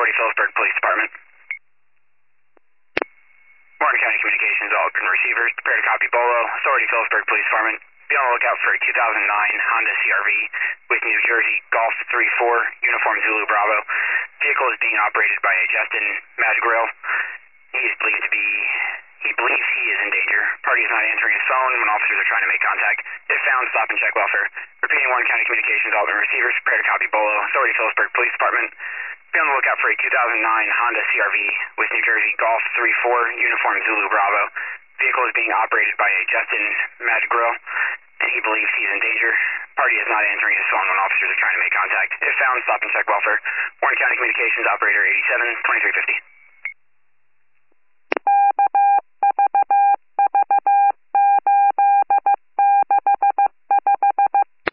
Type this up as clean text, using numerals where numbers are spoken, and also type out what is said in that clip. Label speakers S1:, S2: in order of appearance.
S1: Authority Phillipsburg Police Department. Martin County Communications, all open receivers. Prepare to copy Bolo. Authority Phillipsburg Police Department. Be on the lookout for a 2009 Honda CRV with New Jersey Golf 34, uniform Zulu Bravo. Vehicle is being operated by a Justin Madrigal. He believes he is in danger. Party is not answering his phone when officers are trying to make contact. If found, stop and check welfare. Repeating, Warren County Communications, all open receivers. Prepare to copy Bolo. Authority Phillipsburg Police Department. Be on the lookout for a 2009 Honda CRV with New Jersey Golf 34, uniform Zulu Bravo. Vehicle is being operated by a Justin Madrigal, and he believes he's in danger. Party is not answering his phone when officers are trying to make contact. If found, stop and check welfare. Warren County Communications, operator 87 2350.